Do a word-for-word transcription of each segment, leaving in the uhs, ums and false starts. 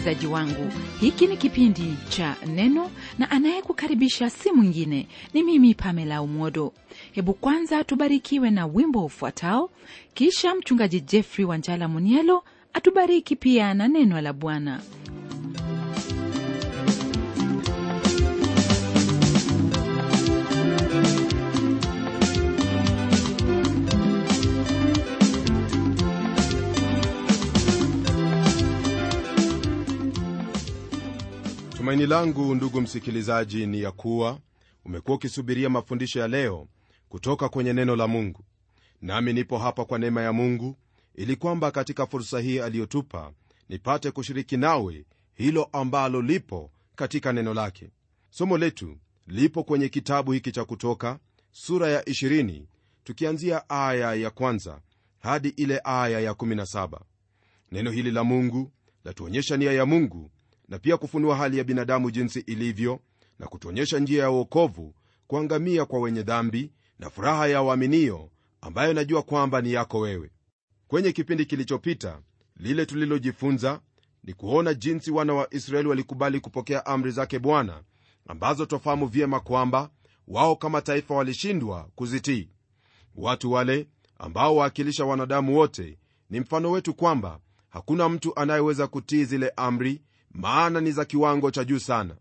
msikilizaji wangu, hiki ni kipindi cha Neno na anayekukaribisha si mwingine ni mimi Pamela Umodo. Hebu kwanza tubarikiwe na wimbo ufuatao, kisha mchungaji Jeffrey Wanjala Munielo atubariki pia na neno la Bwana. Tumaini langu ndugu msikilizaji ni ya kuwa umekuwa ukisubiria mafundisho ya leo kutoka kwenye neno la Mungu. Nami nipo hapa kwa neema ya Mungu ili kwamba katika fursa hii aliyotupa nipate kushiriki nawe hilo ambalo lipo katika neno lake. Somo letu lipo kwenye kitabu hiki cha Kutoka sura ya ishirini, tukianzia aya ya kwanza hadi ile aya ya kumi na saba. Neno hili la Mungu latuonyesha nia ya Mungu na pia kufunua hali ya binadamu jinsi ilivyo, na kutuonyesha njia ya wokovu, kuangamia kwa wenye dhambi na furaha ya waaminio ambayo najua kwamba ni yako wewe. Kwenye kipindi kilichopita, lile tulilojifunza ni kuona jinsi wana wa Israeli walikubali kupokea amri zake Bwana, ambazo tofahamu vyema kwamba wao kama taifa walishindwa kuzitii. Watu wale ambao waakilisha wanadamu wote ni mfano wetu kwamba hakuna mtu anayeweza kutii zile amri, maana ni za kiwango cha juu sana.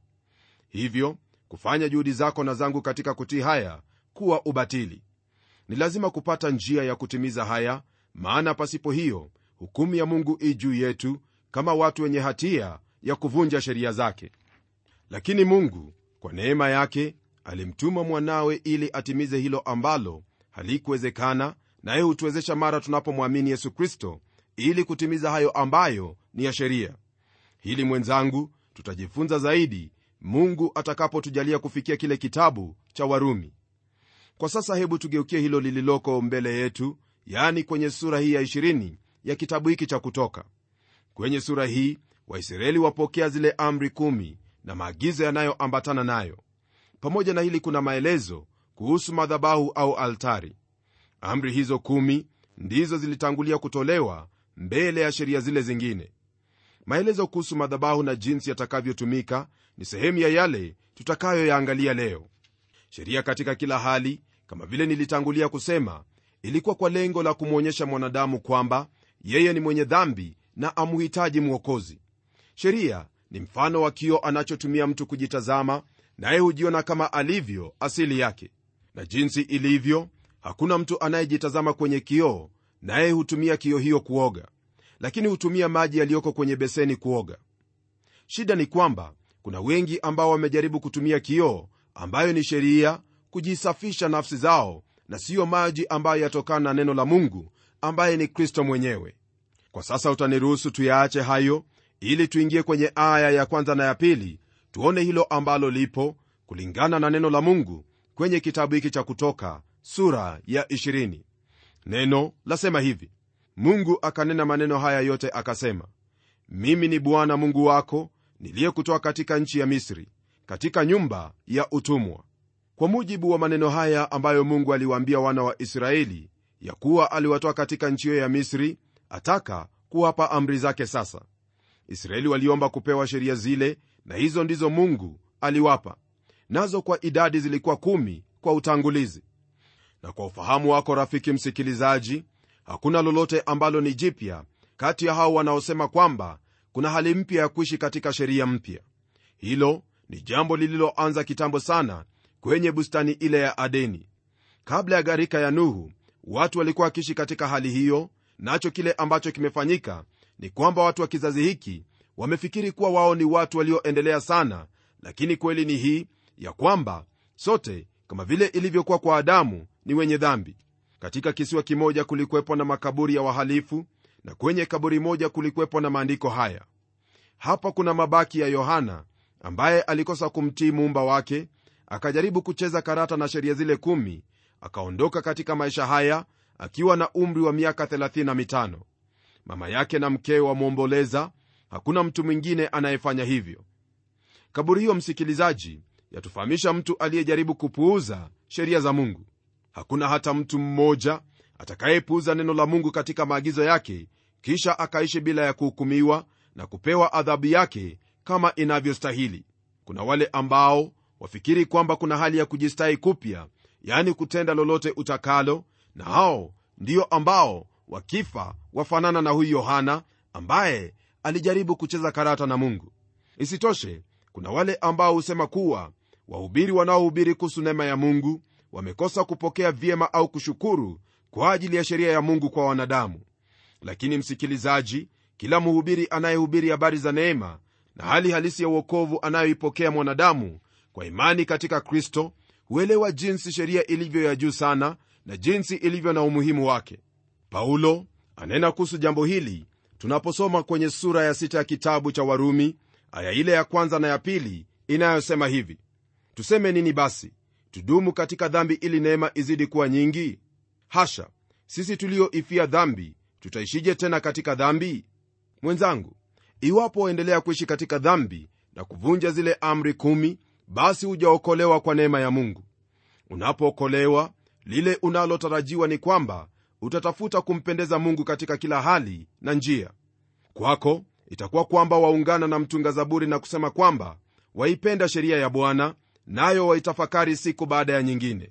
Hivyo kufanya juhudi zako na zangu katika kutii haya kuwa ubatili. Ni lazima kupata njia ya kutimiza haya, maana pasipo hiyo hukumu ya Mungu i juu yetu kama watu wenye hatia ya kuvunja sheria zake. Lakini Mungu kwa neema yake alimtuma mwanawe ili atimize hilo ambalo halikuwezekana, naye hutuwezesha mara tunapomwamini Yesu Kristo ili kutimiza hayo ambayo ni ya sheria. Hili mwenzangu, tutajifunza zaidi Mungu atakapotujalia kufikia kile kitabu cha Warumi. Kwa sasa hebu tugeukie hilo lililoko mbele yetu, yani kwenye sura hii ya ishirini ya kitabu hiki cha Kutoka. Kwenye sura hii Waisraeli wapokea zile amri kumi na maagizo yanayoambatana nayo. Pamoja na hili kuna maelezo kuhusu madhabahu au altari. Amri hizo kumi ndizo zilitangulia kutolewa mbele ya sheria zile zingine. Maelezo kuhusu madhabahu na jinsi yatakavyotumika ni sehemu ya yale tutakayoyaangalia leo. Sheria katika kila hali, kama vile nilitangulia kusema, ilikuwa kwa lengo la kumwonyesha mwanadamu kwamba yeye ni mwenye dhambi na amhitaji mwokozi. Sheria ni mfano wa kioo anachotumia mtu kujitazama, naye hujiona kama alivyo asili yake. Na jinsi ilivyo, hakuna mtu anayejitazama kwenye kioo naye hutumia kioo hiyo kuoga, lakini hutumia maji yaliyoko kwenye beseni kuoga. Shida ni kwamba kuna wengi ambao wamejaribu kutumia kioo ambayo ni sheria kujisafisha nafsi zao, na siyo maji ambayo yatokana na neno la Mungu ambaye ni Kristo mwenyewe. Kwa sasa utaniruhusu tuyaache hayo ili tuingie kwenye aya ya kwanza na ya pili, tuone hilo ambalo lipo kulingana na neno la Mungu kwenye kitabu hiki cha Kutoka sura ya ishirini. Neno lasema hivi: Mungu akanena maneno haya yote akasema, mimi ni Bwana Mungu wako niliyekutoa katika nchi ya Misri, katika nyumba ya utumwa. Kwa mujibu wa maneno haya ambayo Mungu aliwaambia wana wa Israeli ya kuwa aliwatoa katika nchi hiyo ya Misri, ataka kuwapa amri zake sasa. Israeli waliomba kupewa sheria zile, na hizo ndizo Mungu aliwapa. Nazo kwa idadi zilikuwa kumi kwa utangulizi. Na kwa ufahamu wako rafiki msikilizaji, hakuna lolote ambalo ni jipya kati ya hao wanaosema kwamba kuna hali mpya ya kuishi katika sheria mpya. Hilo ni jambo lililoanza kitambo sana kwenye bustani ile ya Adeni. Kabla ya gharika ya Nuhu, watu walikuwa wakiishi katika hali hiyo, nacho kile ambacho kimefanyika ni kwamba watu wa kizazi hiki wamefikiri kuwa wao ni watu walioendelea sana, lakini kweli ni hii ya kwamba sote kama vile ilivyokuwa kwa Adamu ni wenye dhambi. Katika kisiwa kimoja kulikuwepo na makaburi ya wahalifu, na kwenye kaburi moja kulikuwepo na maandiko haya. Hapa kuna mabaki ya Yohana ambaye alikosa kumtii muumba wake, akajaribu kucheza karata na sheria zile kumi, akaondoka katika maisha haya akiwa na umri wa miaka thelathini na mitano. Mama yake na mkewe wamwomboleza, hakuna mtu mwingine anayefanya hivyo. Kaburi hiyo, msikilizaji, yatufahamisha mtu aliyejaribu kupuuza sheria za Mungu. Hakuna hata mtu mmoja atakayepuuza neno la Mungu katika maagizo yake kisha akaishi bila ya kuhukumiwa na kupewa adhabu yake kama inavyostahili. Kuna wale ambao wafikiri kwamba kuna hali ya kujistahi kupya, yani kutenda lolote utakalo, na hao ndio ambao wakifa wafanana na huyu Yohana ambaye alijaribu kucheza karata na Mungu. Isitoshe, kuna wale ambao husema kuwa wahubiri wanaohubiri kuhusu neema ya Mungu wamekosa kupokea vyema au kushukuru kwa ajili ya sheria ya Mungu kwa wanadamu. Lakini msikilizaji, kila mhubiri anayehubiri habari za neema na hali halisi ya wokovu anayoipokea mwanadamu kwa imani katika Kristo huelewa jinsi sheria ilivyo ya juu sana na jinsi ilivyo na umuhimu wake. Paulo anena kuhusu jambo hili tunaposoma kwenye sura ya sita ya kitabu cha Warumi, aya ile ya kwanza na ya pili, inayosema hivi: tuseme nini basi? Tudumu katika dhambi ili neema izidi kuwa nyingi? Hasha! Sisi tulioifia dhambi tutaishije tena katika dhambi? Mwenzangu, iwapo waendelea kuishi katika dhambi na kuvunja zile amri kumi, basi hujaokolewa kwa neema ya Mungu. Unapookolewa, lile unalotarajiwa ni kwamba utatafuta kumpendeza Mungu katika kila hali na njia. Kwako itakuwa kwamba waungana na mtunga zaburi na kusema kwamba waipenda sheria ya Bwana, nayo waitafakari siku baada ya nyingine.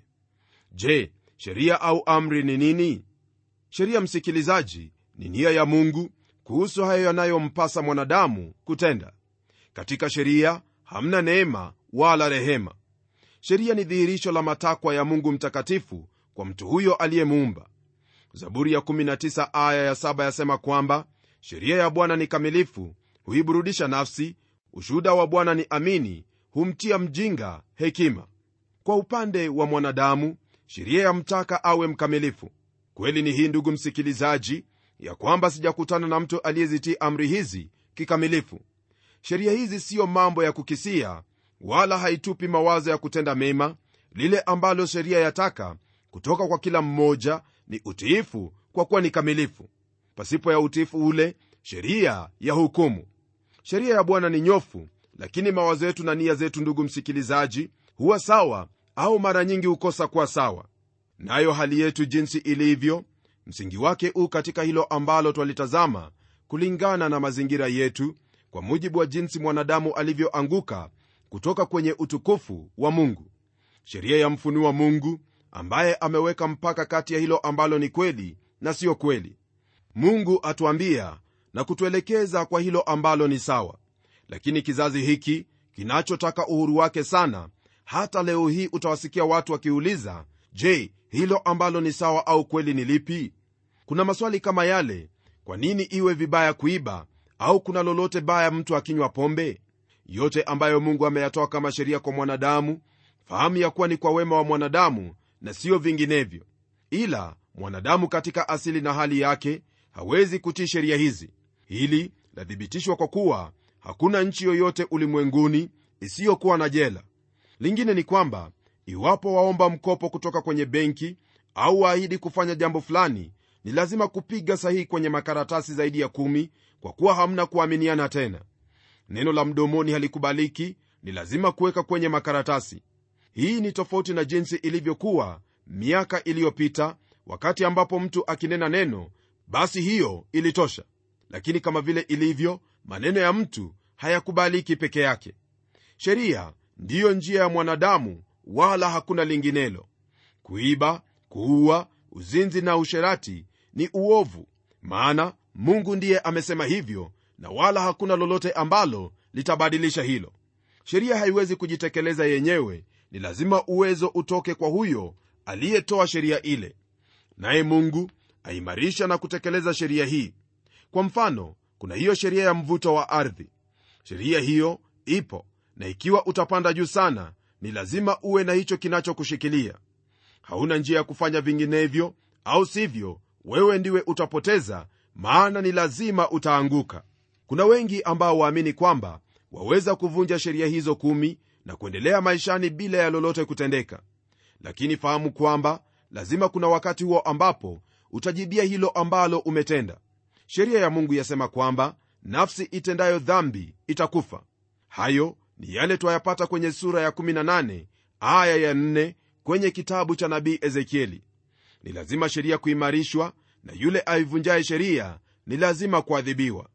Je, sheria au amri ni nini? Sheria, msikilizaji, ni nia ya Mungu kuhusu hayo yanayompasa mwanadamu kutenda. Katika sheria hamna neema wala rehema. Sheria ni dhihirisho la matakwa ya Mungu mtakatifu kwa mtu huyo aliyemuumba. Zaburi ya kumi na tisa aya ya saba yasema kwamba sheria ya Bwana ni kamilifu, huiburudisha nafsi. Ushuhuda wa Bwana ni amini, humtia mjinga hekima. Kwa upande wa mwanadamu, sheria yamtaka awe mkamilifu. Kweli ni hii, ndugu msikilizaji, ya kwamba sijakutana na mtu aliyezitii amri hizi kikamilifu. Sheria hizi siyo mambo ya kukisia, wala haitupi mawazo ya kutenda mema. Lile ambalo sheria yataka kutoka kwa kila mmoja ni utiifu, kwa kuwa ni kamilifu. Pasipo ya utiifu ule, sheria ya hukumu. Sheria ya Bwana ni nyofu, lakini mawazo yetu na nia zetu, ndugu msikilizaji, huwa sawa au mara nyingi hukosa kuwa sawa. Nayo hali yetu jinsi ilivyo, msingi wake u katika hilo ambalo twalitazama kulingana na mazingira yetu, kwa mujibu wa jinsi mwanadamu alivyoanguka kutoka kwenye utukufu wa Mungu. Sheria yamfunua Mungu ambaye ameweka mpaka kati ya hilo ambalo ni kweli na sio kweli. Mungu atuambia na kutuelekeza kwa hilo ambalo ni sawa. Lakini kizazi hiki kinachotaka uhuru wake sana, hata leo hii utawasikia watu wakiuliza, je, hilo ambalo ni sawa au kweli ni lipi? Kuna maswali kama yale: kwa nini iwe vibaya kuiba? Au kuna lolote baya mtu akinywa pombe? Yote ambayo Mungu ameyatoa kama sheria kwa mwanadamu, fahamu ya kuwa ni kwa wema wa mwanadamu na sio vinginevyo. Ila mwanadamu katika asili na hali yake hawezi kutii sheria hizi. Hili lathibitishwa kwa kuwa hakuna nchi yoyote ulimwenguni isiyokuwa na jela. Lingine ni kwamba iwapo waomba mkopo kutoka kwenye benki au waahidi kufanya jambo fulani, ni lazima kupiga sahihi kwenye makaratasi zaidi ya kumi, kwa kuwa hamna kuaminiana tena. Neno la mdomoni halikubaliki, ni lazima kuweka kwenye makaratasi. Hii ni tofauti na jinsi ilivyokuwa miaka iliyopita, wakati ambapo mtu akinena neno, basi hiyo ilitosha. Lakini kama vile ilivyo, maneno ya mtu hayakubaliki peke yake. Sheria ndiyo njia ya mwanadamu, wala hakuna linginelo. Kuiba, kuua, uzinzi na usherati ni uovu, maana Mungu ndiye amesema hivyo, na wala hakuna lolote ambalo litabadilisha hilo. Sheria haiwezi kujitekeleza yenyewe, ni lazima uwezo utoke kwa huyo aliyetoa sheria ile. Naye Mungu aimarisha na kutekeleza sheria hii. Kwa mfano, kuna hiyo sheria ya mvuto wa ardhi. Sheria hiyo ipo, na ikiwa utapanda juu sana, ni lazima uwe na hicho kinachokushikilia. Hauna njia ya kufanya vinginevyo, au sivyo wewe ndiwe utapoteza, maana ni lazima utaanguka. Kuna wengi ambao waamini kwamba waweza kuvunja sheria hizo kumi na kuendelea maishani bila ya lolote kutendeka. Lakini fahamu kwamba lazima kuna wakati huo ambapo utajibia hilo ambalo umetenda. Sheria ya Mungu yasema kwamba nafsi itendayo dhambi itakufa. Hayo ni yale twayapata kwenye sura ya kumi na nane aya ya nne kwenye kitabu cha nabii Ezekieli. Ni lazima sheria kuimarishwa, na yule aivunjaye sheria ni lazima kuadhibiwa.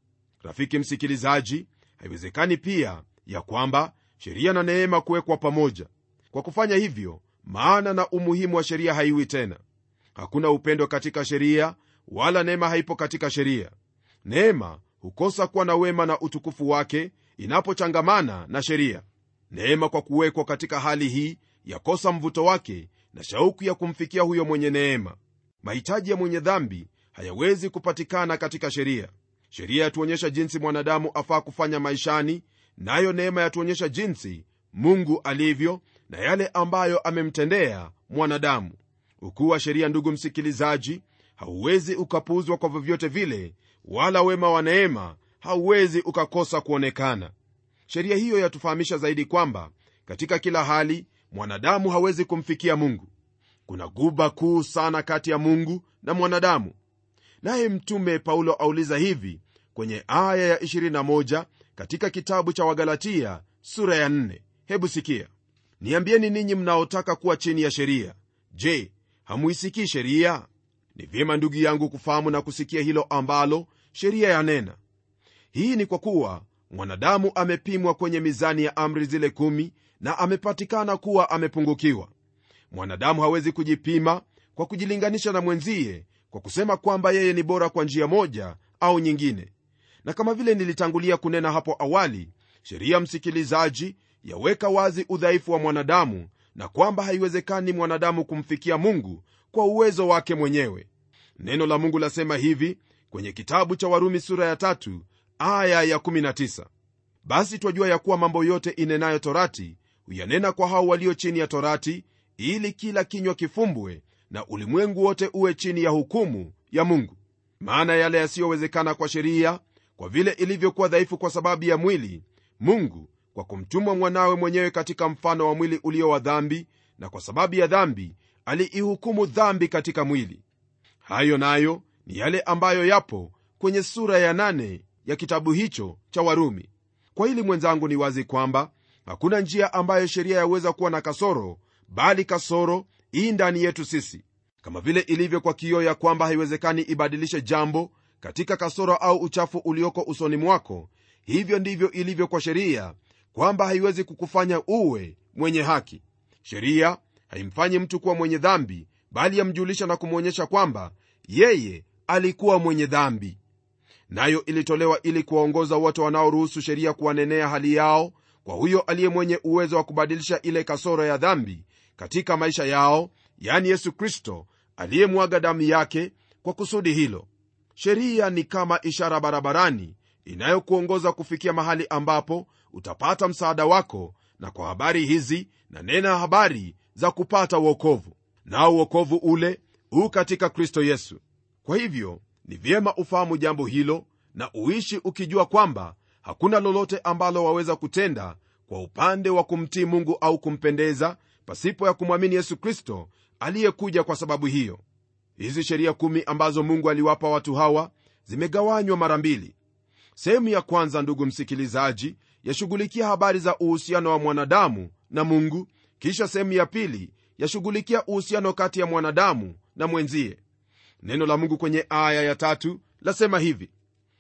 Rafiki msikilizaji, haiwezekani pia ya kwamba sheria na neema kuwekwa pamoja. Kwa kufanya hivyo, maana na umuhimu wa sheria haiwi tena. Hakuna upendo katika sheria, wala neema haipo katika sheria. Neema hukosa kuwa na wema na utukufu wake inapochangamana na sheria. Neema kwa kuwekwa katika hali hii yakosa mvuto wake na shauku ya kumfikia huyo mwenye neema. Mahitaji ya mwenye dhambi hayawezi kupatikana katika sheria. Sheria yatuonyesha jinsi mwanadamu afaa kufanya maishani, nayo neema yatuonyesha jinsi Mungu alivyo na yale ambayo amemtendea mwanadamu. Ukuu wa sheria, ndugu msikilizaji, hauwezi ukapuuzwa kwa vyovyote vile, wala wema wa neema hauwezi ukakosa kuonekana. Sheria hiyo yatufahamisha zaidi kwamba katika kila hali mwanadamu hawezi kumfikia Mungu. Kuna guba kuu sana kati ya Mungu na mwanadamu. Naye mtume Paulo auliza hivi kwenye aya ya ishirini na moja katika kitabu cha Wagalatia sura ya nne. Hebu sikia: niambieni ninyi mnaotaka kuwa chini ya sheria, je, hamuisikii sheria? Ni vyema ndugu yangu kufahamu na kusikia hilo ambalo sheria yanena. Hii ni kwa kuwa mwanadamu amepimwa kwenye mizani ya amri zile kumi na amepatikana kuwa amepungukiwa. Mwanadamu hawezi kujipima kwa kujilinganisha na mwenzie kwa kusema kwamba yeye ni bora kwa njia moja au nyingine. Na kama vile nilitangulia kunena hapo awali, sheria, msikilizaji, yaweka wazi udhaifu wa mwanadamu na kwamba haiwezekani mwanadamu kumfikia Mungu kwa uwezo wake mwenyewe. Neno la Mungu lasema hivi kwenye kitabu cha Warumi sura ya tatu aya ya kumi na tisa: basi twajua ya kuwa mambo yote inenayo torati huyanena kwa hao walio chini ya torati, ili kila kinywa kifumbwe na ulimwengu wote uwe chini ya hukumu ya Mungu. Maana yale yasiyowezekana kwa sheria, kwa vile ilivyokuwa dhaifu kwa sababu ya mwili, Mungu kwa kumtuma mwanawe mwenyewe katika mfano wa mwili ulio wa dhambi, na kwa sababu ya dhambi aliihukumu dhambi katika mwili. Hayo nayo ni yale ambayo yapo kwenye sura ya nane ya kitabu hicho cha Warumi. Kwa hili mwenzangu, ni wazi kwamba hakuna njia ambayo sheria yaweza kuwa na kasoro, bali kasoro hii ndani yetu sisi. Kama vile ilivyo kwa kioo ya kwamba haiwezekani ibadilishe jambo katika kasoro au uchafu ulioko usoni mwako, hivyo ndivyo ilivyo kwa sheria, kwamba haiwezi kukufanya uwe mwenye haki. Sheria haimfanyi mtu kuwa mwenye dhambi, bali yamjulisha na kumwonyesha kwamba yeye alikuwa mwenye dhambi. Nayo ilitolewa ili kuwaongoza wote wanaoruhusu sheria kuwanenea hali yao kwa huyo aliye mwenye uwezo wa kubadilisha ile kasoro ya dhambi katika maisha yao, yani Yesu Kristo, aliyemwaga damu yake kwa kusudi hilo. Sheria ni kama ishara barabarani inayokuongoza kufikia mahali ambapo utapata msaada wako, na kwa habari hizi na nena habari za kupata wokovu, nao wokovu ule u katika Kristo Yesu. Kwa hivyo ni vyema ufahamu jambo hilo na uishi ukijua kwamba hakuna lolote ambalo waweza kutenda kwa upande wa kumtii Mungu au kumpendeza pasipo ya kumwamini Yesu Kristo aliyekuja kwa sababu hiyo. Hizi sheria kumi ambazo Mungu aliwapa watu hawa zimegawanywa mara mbili. Sehemu ya kwanza, ndugu msikilizaji, yashughulikia habari za uhusiano wa mwanadamu na Mungu, kisha sehemu ya pili yashughulikia uhusiano kati ya mwanadamu na mwenzie. Neno la Mungu kwenye aya ya tatu lasema hivi: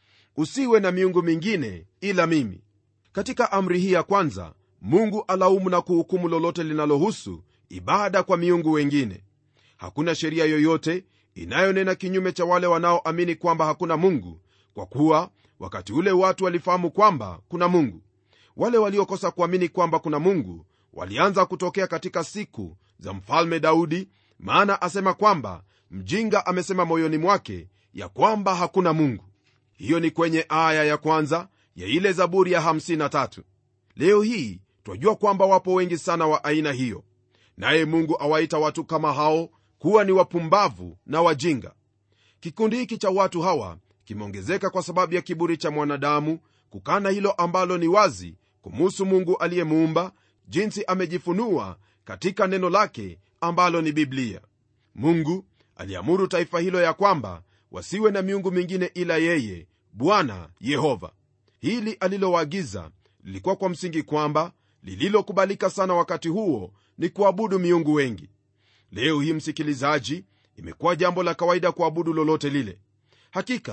usiwe na miungu mingine ila mimi. Katika amri hii ya kwanza, Mungu alaumu na kuhukumu lolote linalohusu ibada kwa miungu wengine. Hakuna sheria yoyote inayonena kinyume cha wale wanaoamini kwamba hakuna Mungu, kwa kuwa wakati ule watu walifahamu kwamba kuna Mungu. Wale waliokosa kuamini kwamba kuna Mungu walianza kutokea katika siku za mfalme Daudi, maana asema kwamba mjinga amesema moyoni mwake ya kwamba hakuna Mungu. Hiyo ni kwenye aya ya kwanza ya ile Zaburi ya hamsini na tatu. Leo hii twajua kwamba wapo wengi sana wa aina hiyo, naye Mungu awaita watu kama hao kuwa ni wapumbavu na wajinga. Kikundi hiki cha watu hawa kimeongezeka kwa sababu ya kiburi cha mwanadamu kukana hilo ambalo ni wazi kumuhusu Mungu aliyemuumba, jinsi amejifunua katika neno lake ambalo ni Biblia. Mungu aliamuru taifa hilo ya kwamba wasiwe na miungu mingine ila yeye, Bwana Yehova. Hili aliloagiza lilikuwa kwa msingi kwamba lililokubalika sana wakati huo ni kuabudu miungu wengi. Leo hii, msikilizaji, imekuwa jambo la kawaida kuabudu lolote lile. Hakika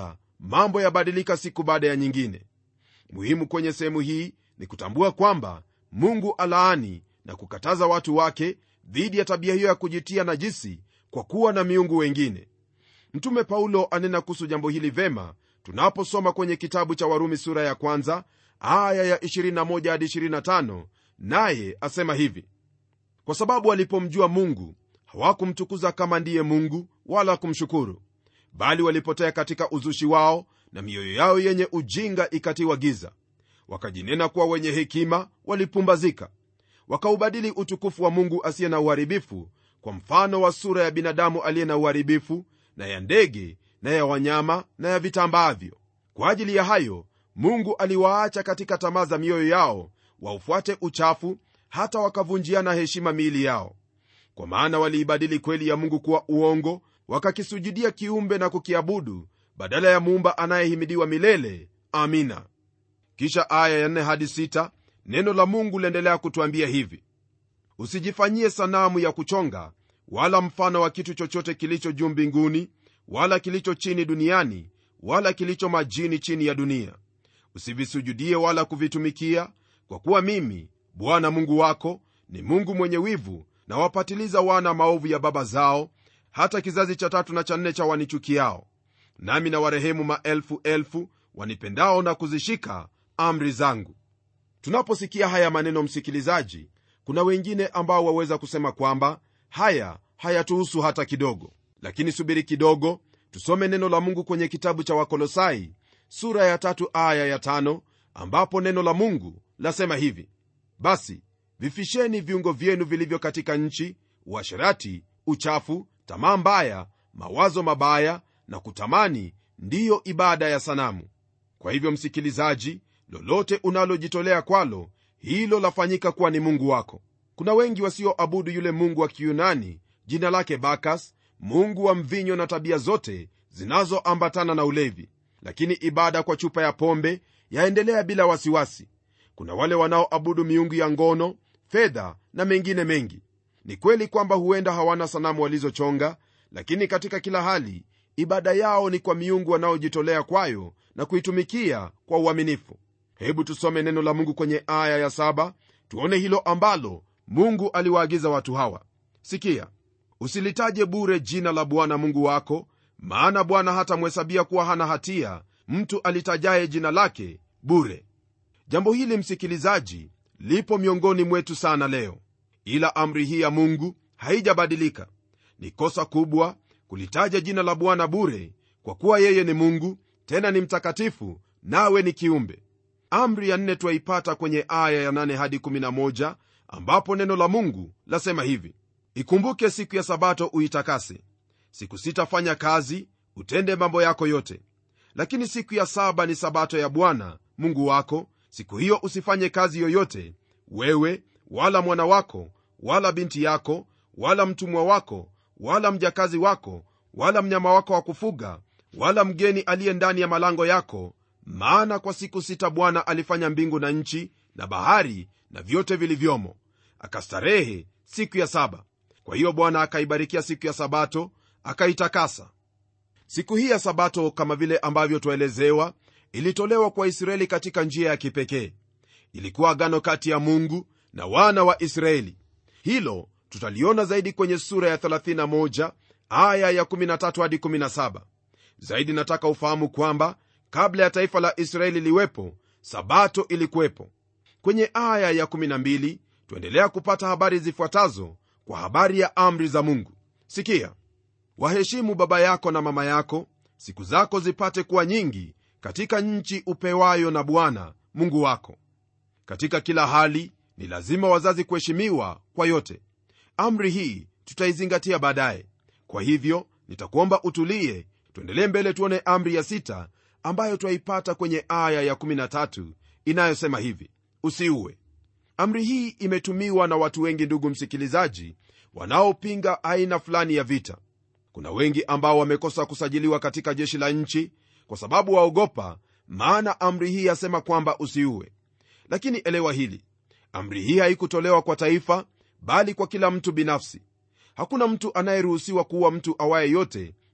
mambo yabadilika siku baada ya nyingine. Muhimu kwenye sehemu hii ni kutambua kwamba Mungu alaani na kukataza watu wake dhidi ya tabia hiyo ya kujitia najisi kwa kuwa na miungu wengine. Mtume Paulo anena kuhusu jambo hili vema tunaposoma kwenye kitabu cha Warumi sura ya kwanza aya ya ishirini na moja hadi ishirini na tano, naye asema hivi: kwa sababu walipomjua Mungu hawakumtukuza kama ndiye Mungu wala kumshukuru, bali walipotea katika uzushi wao, na mioyo yao yenye ujinga ikatiwa giza. Wakajinena kuwa wenye hekima, walipumbazika. Wakaubadili utukufu wa Mungu asiye na uharibifu kwa mfano wa sura ya binadamu aliye na uharibifu, na ya ndege, na ya wanyama, na ya vitambaavyo. Kwa ajili ya hayo Mungu aliwaacha katika tamaa za mioyo yao waufuate uchafu, hata wakavunjiana heshima miili yao. Kwa maana waliibadili kweli ya Mungu kuwa uongo, wakakisujudia kiumbe na kukiabudu badala ya Muumba anayehimidiwa milele. Amina. Kisha aya ya nne hadi sita, neno la Mungu liendelea kutuambia hivi: usijifanyie sanamu ya kuchonga, wala mfano wa kitu chochote kilicho juu mbinguni, wala kilicho chini duniani, wala kilicho majini chini ya dunia. Usivisujudie wala kuvitumikia, kwa kuwa mimi Bwana Mungu wako ni Mungu mwenye wivu, na wapatiliza wana maovu ya baba zao, hata kizazi cha tatu na cha nne cha wanichukiao. Nami na warehemu maelfu elfu wanipendao na kuzishika amri zangu. Tunaposikia haya maneno, msikilizaji, kuna wengine ambao waweza kusema kwamba haya hayatuhusu hata kidogo. Lakini subiri kidogo, tusome neno la Mungu kwenye kitabu cha Wakolosai sura ya tatu aya ya tano, ambapo neno la Mungu lasema hivi: basi vifisheni viungo vyenu vilivyo katika nchi, uasherati, uchafu, tamaa mbaya, mawazo mabaya na kutamani, ndiyo ibada ya sanamu. Kwa hivyo msikilizaji, lolote unalojitolea kwalo, hilo lafanyika kuwa ni mungu wako. Kuna wengi wasioabudu yule mungu wa Kiyunani jina lake Bakas, mungu wa mvinyo na tabia zote zinazoambatana na ulevi, lakini ibada kwa chupa ya pombe yaendelea bila wasiwasi. Kuna wale wanaoabudu miungu ya ngono, fedha na mengine mengi. Ni kweli kwamba huenda hawana sanamu walizochonga, lakini katika kila hali ibada yao ni kwa miungu wanaojitolea kwayo na kuitumikia kwa uaminifu. Hebu tusome neno la Mungu kwenye aya ya saba, tuone hilo ambalo Mungu aliwaagiza watu hawa. Sikia: usilitaje bure jina la Bwana Mungu wako, maana Bwana hatamhesabia kuwa hana hatia mtu alitajaye jina lake bure. Jambo hili, msikilizaji, lipo miongoni mwetu sana leo, ila amri hii ya Mungu haijabadilika. Ni kosa kubwa kulitaja jina la Bwana bure, kwa kuwa yeye ni Mungu, tena ni mtakatifu, nawe ni kiumbe. Amri ya nne twaipata kwenye aya ya nane hadi kumi na moja, ambapo neno la Mungu lasema hivi: ikumbuke siku ya Sabato uitakase. Siku sita fanya kazi, utende mambo yako yote, lakini siku ya saba ni Sabato ya Bwana Mungu wako. Siku hiyo usifanye kazi yoyote, wewe wala mwana wako wala binti yako wala mtumwa wako wala mjakazi wako wala mnyama wako wa kufuga wala mgeni aliye ndani ya malango yako, maana kwa siku sita Bwana alifanya mbingu na nchi na bahari na vyote vilivyomo, akastarehe siku ya saba. Kwa hiyo Bwana akaibarikia siku ya Sabato akaitakasa. Siku hii ya Sabato, kama vile ambavyo twaelezewa, ilitolewa kwa Israeli katika njia ya kipekee. Ilikuwa agano kati ya Mungu na wana wa Israeli. Hilo tutaliona zaidi kwenye sura ya thelathini na moja aya ya kumi na tatu hadi kumi na saba. Zaidi nataka ufahamu kwamba kabla ya taifa la Israeli liwepo, Sabato ilikuwepo. Kwenye aya ya kumi na mbili tuendelea kupata habari zifuatazo kwa habari ya amri za Mungu. Sikia: waheshimu baba yako na mama yako, siku zako zipate kuwa nyingi katika nchi upewayo na Bwana Mungu wako. Katika kila hali ni lazima wazazi kuheshimiwa kwa yote. Amri hii tutaizingatia baadaye. Kwa hivyo nitakuomba utulie, tuendelee mbele tuone amri ya sita ambayo twaipata kwenye aya ya kumi na tatu inayosema hivi: usiue. Amri hii imetumiwa na watu wengi, ndugu msikilizaji, wanaopinga aina fulani ya vita. Kuna wengi ambao wamekosa kusajiliwa katika jeshi la nchi kwa sababu waogopa, maana amri hii yasema kwamba usiue. Lakini elewa hili: amri hii haikutolewa kwa taifa, bali kwa kila mtu binafsi. Hakuna mtu anayeruhusiwa kuua mtu awaye yote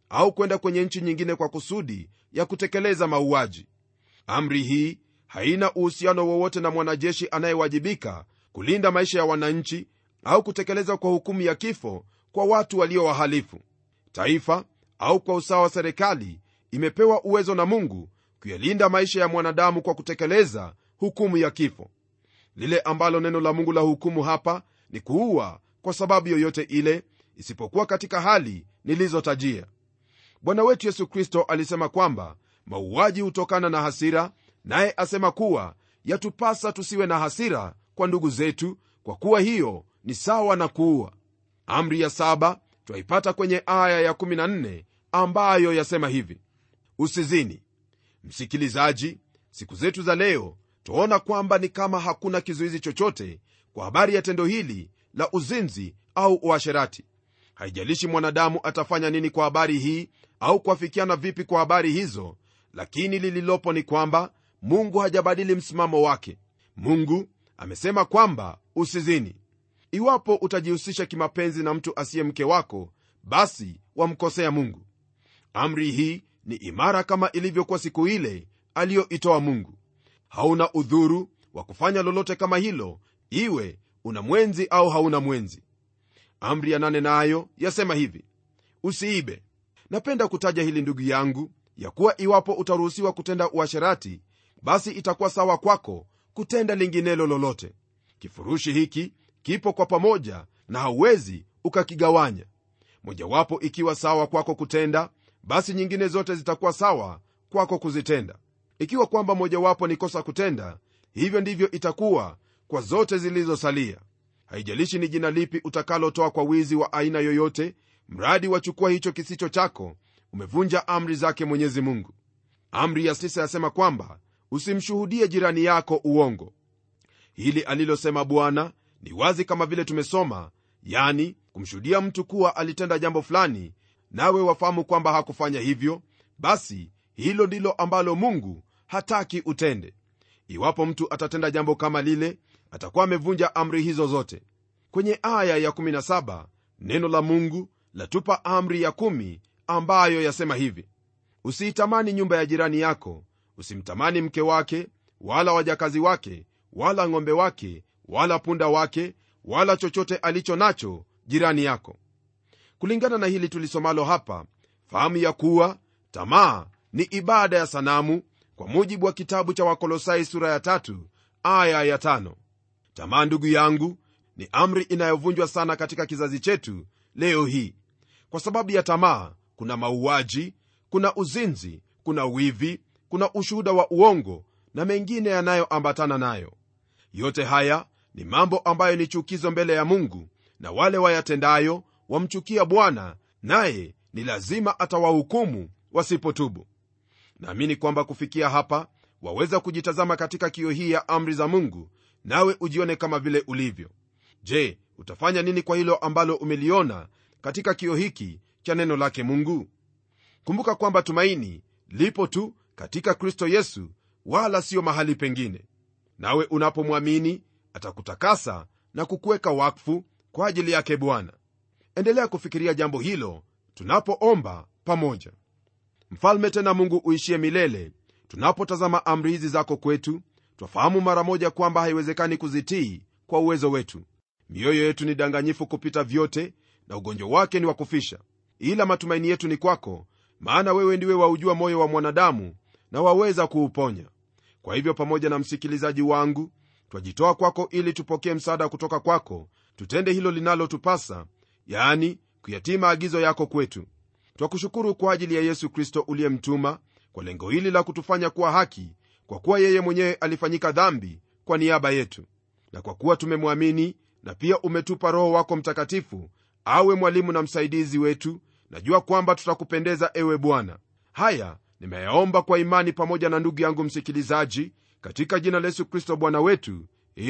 au kwenda kwenye nchi nyingine kwa kusudi ya kutekeleza mauaji. Amri hii haina uhusiano wowote na mwanajeshi anayewajibika kulinda maisha ya wananchi au kutekeleza kwa hukumu ya kifo kwa watu walio wahalifu. Taifa au kwa usawa serikali imepewa uwezo na Mungu kuyalinda maisha ya mwanadamu kwa kutekeleza hukumu ya kifo. Lile ambalo neno la Mungu la hukumu hapa ni kuua kwa sababu yoyote ile, isipokuwa katika hali nilizotajia. Bwana wetu Yesu Kristo alisema kwamba mauaji hutokana na hasira, naye asema kuwa yatupasa tusiwe na hasira kwa ndugu zetu, kwa kuwa hiyo ni sawa na kuua. Amri ya saba twaipata kwenye aya ya kumi na nne ambayo yasema hivi: usizini. Msikilizaji, siku zetu za leo tuona kwamba ni kama hakuna kizuizi chochote kwa habari ya tendo hili la uzinzi au uasherati. Haijalishi mwanadamu atafanya nini kwa habari hii au kuafikiana vipi kwa habari hizo, lakini lililopo ni kwamba Mungu hajabadili msimamo wake. Mungu amesema kwamba usizini. Iwapo utajihusisha kimapenzi na mtu asiye mke wako, basi wamkosea Mungu. Amri hii ni imara kama ilivyokuwa siku ile aliyoitoa Mungu. Hauna udhuru wa kufanya lolote kama hilo, iwe una mwenzi au hauna mwenzi. Amri ya nane nayo yasema hivi: usiibe. Napenda kutaja hili ndugu yangu, ya kuwa iwapo utaruhusiwa kutenda uasherati, basi itakuwa sawa kwako kutenda linginelo lolote. Kifurushi hiki kipo kwa pamoja na hauwezi ukakigawanya. Mojawapo ikiwa sawa kwako kutenda, basi nyingine zote zitakuwa sawa kwako kuzitenda. Ikiwa kwamba mojawapo ni kosa kutenda, hivyo ndivyo itakuwa kwa zote zilizosalia. Haijalishi ni jina lipi utakalotoa kwa wizi wa aina yoyote, mradi wachukua hicho kisicho chako, umevunja amri zake Mwenyezi Mungu. Amri ya sita yasema kwamba usimshuhudie jirani yako uongo. Hili alilosema Bwana ni wazi kama vile tumesoma, yani kumshuhudia mtu kuwa alitenda jambo fulani, nawe wafahamu kwamba hakufanya hivyo, basi hilo ndilo ambalo Mungu hataki utende. Iwapo mtu atatenda jambo kama lile, atakuwa amevunja amri hizo zote. Kwenye aya ya kumi na saba neno la Mungu latupa amri ya kumi ambayo yasema hivi: usiitamani nyumba ya jirani yako, usimtamani mke wake, wala wajakazi wake, wala ng'ombe wake, wala punda wake, wala chochote alicho nacho jirani yako. Kulingana na hili tulisomalo hapa, fahamu ya kuwa tamaa ni ibada ya sanamu, kwa mujibu wa kitabu cha Wakolosai sura ya tatu aya ya tano. Tamaa, ndugu yangu, ni amri inayovunjwa sana katika kizazi chetu leo hii. Kwa sababu ya tamaa kuna mauaji, kuna uzinzi, kuna wivi, kuna ushuhuda wa uongo na mengine yanayoambatana nayo. Yote haya ni mambo ambayo ni chukizo mbele ya Mungu, na wale wayatendayo wamchukia Bwana, naye ni lazima atawahukumu wasipotubu. Naamini kwamba kufikia hapa waweza kujitazama katika kioo hii ya amri za Mungu, nawe ujione kama vile ulivyo. Je, utafanya nini kwa hilo ambalo umeliona katika kioo hiki cha neno lake Mungu? Kumbuka kwamba tumaini lipo tu katika Kristo Yesu, wala sio mahali pengine. Nawe unapomwamini atakutakasa na kukuweka wakfu kwa ajili yake Bwana. Endelea kufikiria jambo hilo tunapoomba pamoja. Mfalme tena Mungu uishie milele, tunapotazama amri hizi zako kwetu, twafahamu mara moja kwamba haiwezekani kuzitii kwa uwezo wetu. Mioyo yetu ni danganyifu kupita vyote, na ugonjwa wake ni wa kufisha. Ila matumaini yetu ni kwako, maana wewe ndiwe waujua moyo wa mwanadamu na waweza kuuponya. Kwa hivyo pamoja na msikilizaji wangu, twajitoa kwako ili tupokee msaada kutoka kwako, tutende hilo linalotupasa, yaani kuyatii maagizo yako kwetu. Twakushukuru kwa ajili ya Yesu Kristo uliyemtuma kwa lengo hili la kutufanya kuwa haki, kwa kuwa yeye mwenyewe alifanyika dhambi kwa niaba yetu. Na kwa kuwa tumemwamini, na pia umetupa Roho wako Mtakatifu awe mwalimu na msaidizi wetu, najua kwamba tutakupendeza ewe Bwana. Haya nimeyaomba kwa imani pamoja na ndugu yangu msikilizaji, katika jina la Yesu Kristo Bwana wetu,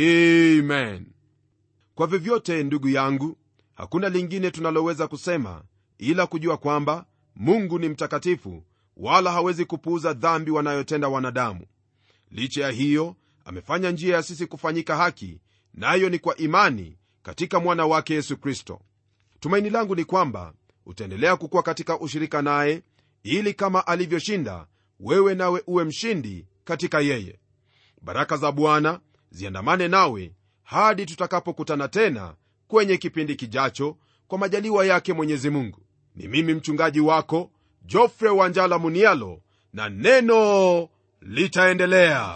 amen. Kwa vyovyote ndugu yangu, hakuna lingine tunaloweza kusema ila kujua kwamba Mungu ni mtakatifu, wala hawezi kupuuza dhambi wanayotenda wanadamu. Licha ya hiyo, amefanya njia ya sisi kufanyika haki, nayo ni kwa imani katika mwana wake Yesu Kristo. Tumaini langu ni kwamba utaendelea kukua katika ushirika naye, ili kama alivyoshinda, wewe nawe uwe mshindi katika yeye. Baraka za Bwana ziandamane nawe hadi tutakapokutana tena kwenye kipindi kijacho, kwa majaliwa yake Mwenyezi Mungu. Ni mimi mchungaji wako Geoffrey Wanjala Munialo, na neno litaendelea.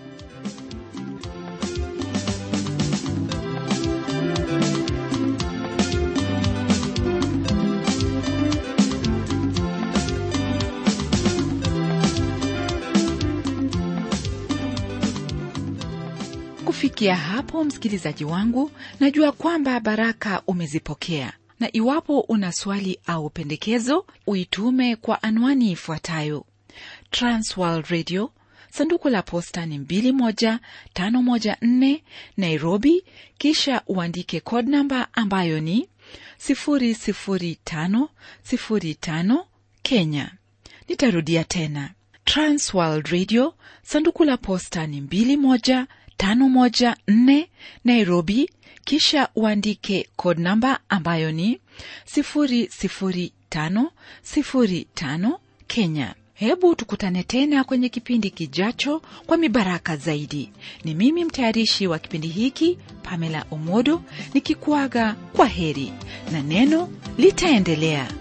Kufikia hapo, msikilizaji wangu, najua kwamba baraka umezipokea, na iwapo una swali au pendekezo, uitume kwa anwani ifuatayo: Transworld Radio, sanduku la posta ni mbili moja tano moja nne, Nairobi, kisha uandike code number ambayo ni sifuri sifuri tano sifuri tano, Kenya. Nitarudia tena: Transworld Radio, sanduku la posta ni mbili moja tano moja nne, Nairobi, kisha uandike code number ambayo ni sifuri sifuri tano sifuri tano, Kenya. Hebu tukutane tena kwenye kipindi kijacho kwa mibaraka zaidi. Ni mimi mtayarishi wa kipindi hiki, Pamela Omodo, nikikuaga kwa heri, na neno litaendelea.